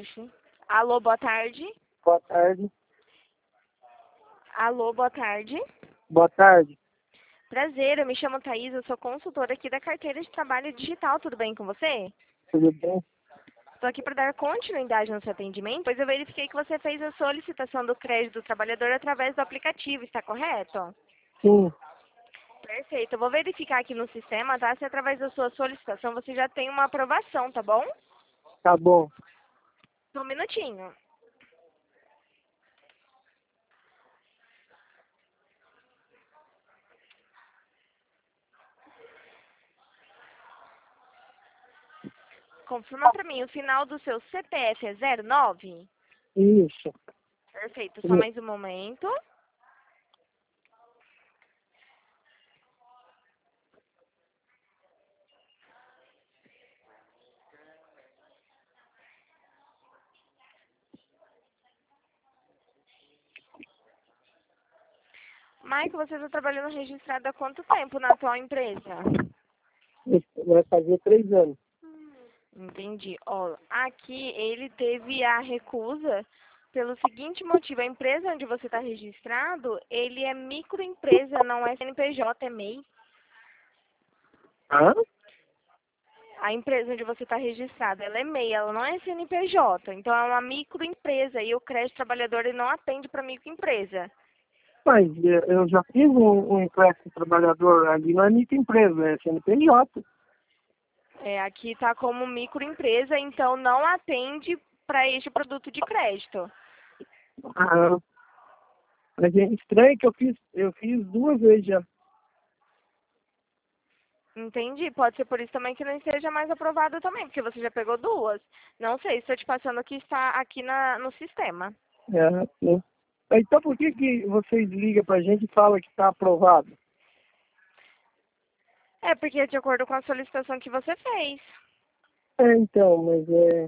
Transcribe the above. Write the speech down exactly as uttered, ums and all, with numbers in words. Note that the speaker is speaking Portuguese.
Oxe. Alô, boa tarde. Boa tarde. Alô, boa tarde. Boa tarde. Prazer, eu me chamo Thaís, eu sou consultora aqui da carteira de trabalho digital, tudo bem com você? Tudo bem? Estou aqui para dar continuidade no seu atendimento, pois eu verifiquei que você fez a solicitação do crédito do trabalhador através do aplicativo, está correto? Sim. Perfeito, eu vou verificar aqui no sistema, tá? Se através da sua solicitação você já tem uma aprovação, tá bom? Tá bom. Só um minutinho. Confirma para mim, o final do seu C P F é zero nove? Isso. Perfeito, só mais um momento. Mike, você está trabalhando registrado há quanto tempo na atual empresa? Vai fazer três anos. Entendi. Ó, aqui ele teve a recusa pelo seguinte motivo. A empresa onde você está registrado, ele é microempresa, não é C N P J, é M E I. Hã? A empresa onde você está registrado, ela é M E I, ela não é C N P J. Então é uma microempresa e o crédito trabalhador ele não atende para microempresa. Mas eh, eu já fiz um, um empréstimo trabalhador ali, não é microempresa, é C N P J. É, aqui está como microempresa, então não atende para este produto de crédito. Ah, mas é estranho que eu fiz, eu fiz duas vezes já. Entendi. Pode ser por isso também que não esteja mais aprovado também, porque você já pegou duas. Não sei, estou te passando o que está aqui na, no sistema. É, sim. Então por que, que vocês ligam pra gente e falam que está aprovado? É porque é de acordo com a solicitação que você fez. É, então, mas é.